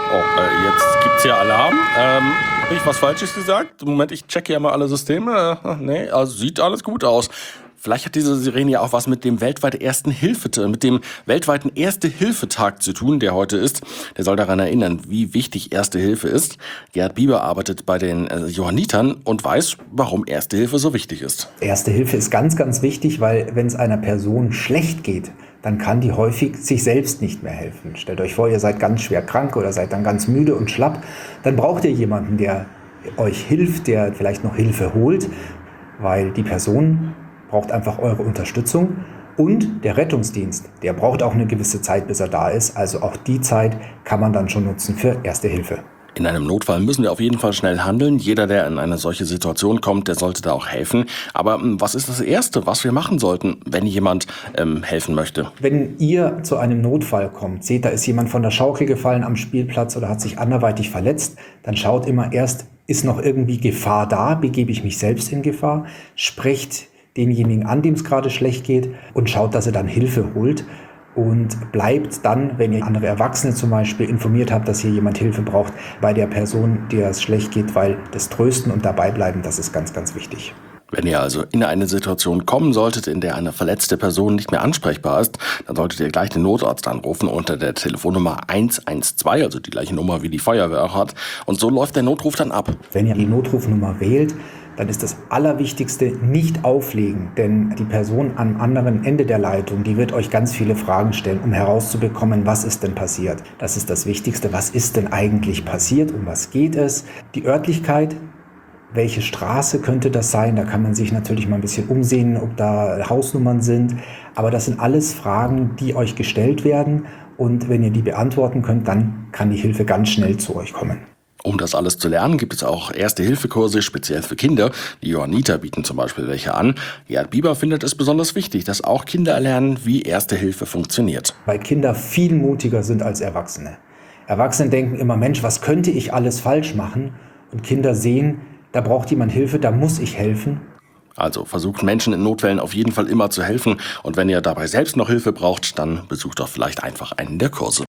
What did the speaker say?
Jetzt gibt's hier Alarm. Habe ich was Falsches gesagt? Moment, ich checke ja mal alle Systeme. Nee, also sieht alles gut aus. Vielleicht hat diese Sirene ja auch was mit dem weltweiten Erste-Hilfe-Tag zu tun, der heute ist. Der soll daran erinnern, wie wichtig Erste Hilfe ist. Gerhard Bieber arbeitet bei den Johannitern und weiß, warum Erste Hilfe so wichtig ist. Erste Hilfe ist ganz, ganz wichtig, weil wenn es einer Person schlecht geht, dann kann die häufig sich selbst nicht mehr helfen. Stellt euch vor, ihr seid ganz schwer krank oder seid dann ganz müde und schlapp. Dann braucht ihr jemanden, der euch hilft, der vielleicht noch Hilfe holt, weil die Person braucht einfach eure Unterstützung. Und der Rettungsdienst, der braucht auch eine gewisse Zeit, bis er da ist. Also auch die Zeit kann man dann schon nutzen für Erste Hilfe. In einem Notfall müssen wir auf jeden Fall schnell handeln. Jeder, der in eine solche Situation kommt, der sollte da auch helfen. Aber was ist das Erste, was wir machen sollten, wenn jemand helfen möchte? Wenn ihr zu einem Notfall kommt, seht, da ist jemand von der Schaukel gefallen am Spielplatz oder hat sich anderweitig verletzt, dann schaut immer erst, ist noch irgendwie Gefahr da? Begebe ich mich selbst in Gefahr? Sprecht denjenigen an, dem es gerade schlecht geht und schaut, dass er dann Hilfe holt. Und bleibt dann, wenn ihr andere Erwachsene zum Beispiel informiert habt, dass hier jemand Hilfe braucht, bei der Person, der es schlecht geht, weil das Trösten und dabei bleiben, das ist ganz, ganz wichtig. Wenn ihr also in eine Situation kommen solltet, in der eine verletzte Person nicht mehr ansprechbar ist, dann solltet ihr gleich den Notarzt anrufen unter der Telefonnummer 112, also die gleiche Nummer wie die Feuerwehr auch hat. Und so läuft der Notruf dann ab. Wenn ihr die Notrufnummer wählt, dann ist das Allerwichtigste nicht auflegen, denn die Person am anderen Ende der Leitung, die wird euch ganz viele Fragen stellen, um herauszubekommen, was ist denn passiert. Das ist das Wichtigste, was ist denn eigentlich passiert, um was geht es. Die Örtlichkeit, welche Straße könnte das sein, da kann man sich natürlich mal ein bisschen umsehen, ob da Hausnummern sind, aber das sind alles Fragen, die euch gestellt werden und wenn ihr die beantworten könnt, dann kann die Hilfe ganz schnell zu euch kommen. Um das alles zu lernen, gibt es auch Erste-Hilfe-Kurse speziell für Kinder. Die Johanniter bieten zum Beispiel welche an. Gerhard Bieber findet es besonders wichtig, dass auch Kinder lernen, wie Erste Hilfe funktioniert. Weil Kinder viel mutiger sind als Erwachsene. Erwachsene denken immer, Mensch, was könnte ich alles falsch machen? Und Kinder sehen, da braucht jemand Hilfe, da muss ich helfen. Also versucht Menschen in Notfällen auf jeden Fall immer zu helfen. Und wenn ihr dabei selbst noch Hilfe braucht, dann besucht doch vielleicht einfach einen der Kurse.